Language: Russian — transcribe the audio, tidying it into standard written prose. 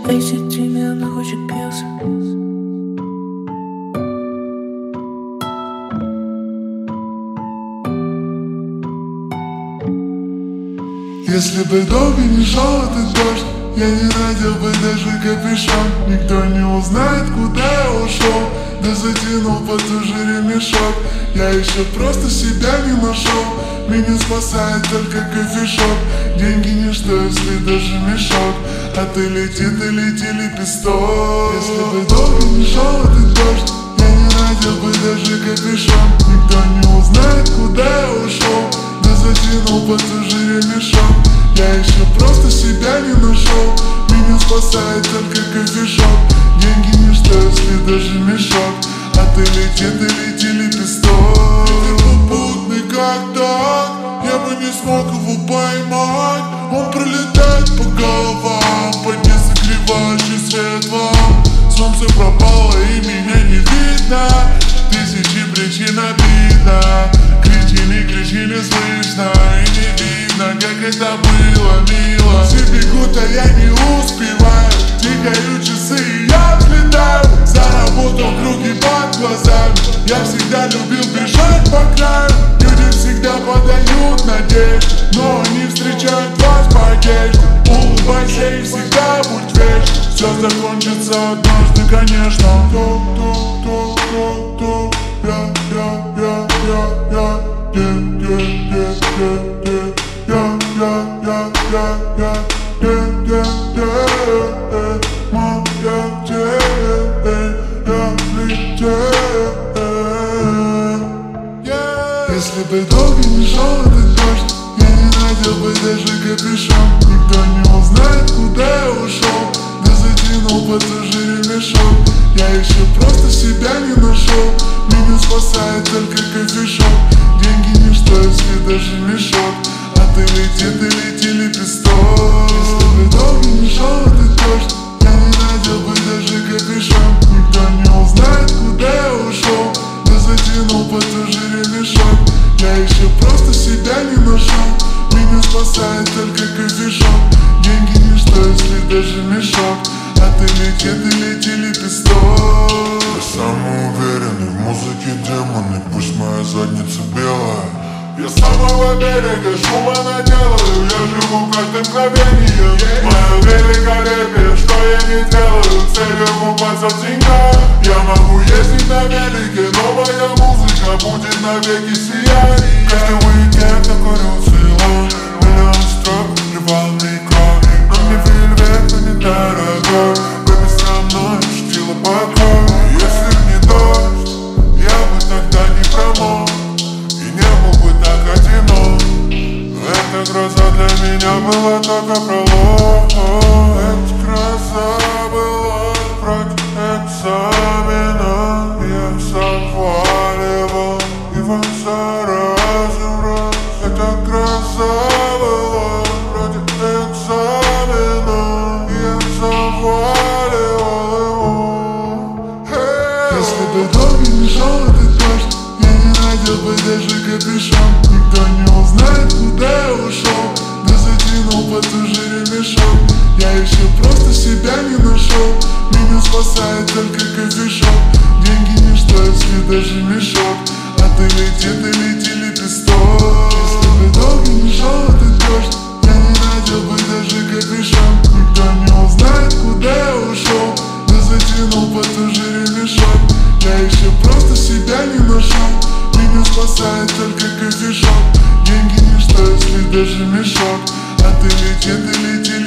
Бейсит тебя, она хочет пился. Если бы долго не шел этот дождь, я не надел бы даже капюшон. Никто не узнает, куда я ушел, да затянул потуже ремешок. Я еще просто себя не нашел, меня спасает только кофешоп. Деньги ничто, если даже мешок, а ты лети лепесток. Если бы долго не шел этот дождь, я не надел бы даже капюшон. Никто не узнает, куда я ушел, да затянул потуже ремешок. Я еще просто себя не нашел, меня спасает только кофешоп. Деньги ничто, если даже мешок, а ты лети лепесток. Ветер попутный как так, я бы не смог его поймать. Он пролетает по головам, под несогревающий свет вам. Солнце пропало и меня не видно, тысячи причин обидно. Кричи, не слышно и не видно, как это было мило. Все бегут, а я не успеваю, тикают часы и я взлетаю. Заработал круги под глазами, я всегда любил бежать по краю. Люди всегда подают надежду, но они встречают вас по одежде. Улыбайся и всегда будь вежлив, все закончится однажды, конечно. Если бы долго не шел этот дождь, я не надел бы даже капюшон. Никто не узнает, куда я ушел, да затянул потуже ремешок. Я еще просто себя не нашел, меня спасает только кофешоп. Деньги ничто, если даже мешок, а ты лети лепесток. Если бы долго не шел этот дождь, я не надел бы даже капюшон. Никто не узнает, куда я ушел, да затянул потуже ремешок. Я еще просто себя не нашел, меня спасает только кофешоп. Деньги ничто, если даже мешок, а ты лети лепесток. Я самый уверенный в музыке демоны, пусть моя задница белая. Я с самого берега шума наделаю, я живу каждым мгновением. Мое великолепие, что я не делаю, целью купаться в деньгах. Я могу ездить на велике, но моя музыка будет навеки сиять. Каждый уикенд я курю Цейлон, миллион строк, рыбалный крок. Но мне вельвет, но не дорогой, baby со мной ощутила покой. Если б не дождь, я бы тогда не промок и не был бы так одинок. Эта гроза для меня была только пролог. Эта гроза была против экзамена. Я заваливал его за разом раз. Эта гроза была против экзамена. Я заваливал его. Если бы долго не шел этот дождь, я не надел бы даже капюшон. Никто не узнает, куда я ушел, да затянул потуже ремешок. Я еще просто себя не нашел, меня спасает только кофешоп. Деньги ничто, если даже мешок, а ты лети лепесток. Если бы долго не шел этот дождь, я не надел бы даже капюшон. Никто не узнает, куда я ушел, да затянул потуже ремешок. Я еще просто себя не нашел, меня спасает только кофешоп. Деньги ничто, если даже мешок, а ты лети